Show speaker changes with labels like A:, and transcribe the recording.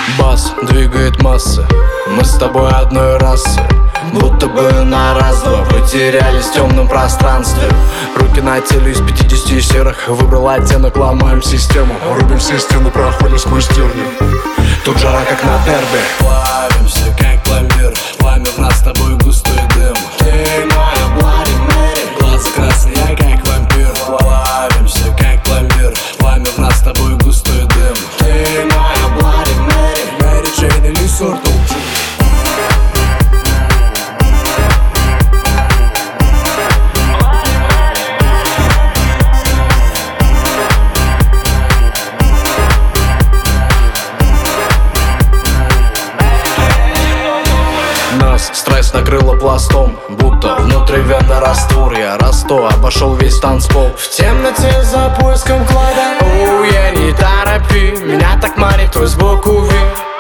A: Бас двигает массы, мы с тобой одной расы. Будто бы на раз-два потерялись в темном пространстве. Руки на теле из 50 серых. Выбрал оттенок, ломаем систему.
B: Рубим все стены, проходим сквозь терни.
A: Тут жара как на дерби.
C: Плавимся как пломбир, пламя в нас с тобой густой дым. Ты моя Bloody Mary, глаза красные, как вампир. Плавимся как пломбир, пламя в нас с тобой густой дым. Ты моя Bloody Mary, Мэри Джейн или сорт OG.
A: Нас стресс накрыло пластом, будто внутри вены раствор. Я расту, обошел весь танцпол.
C: В темноте за поиском клада.
A: Оу, я не торопи, меня так манит твой сбоку вид.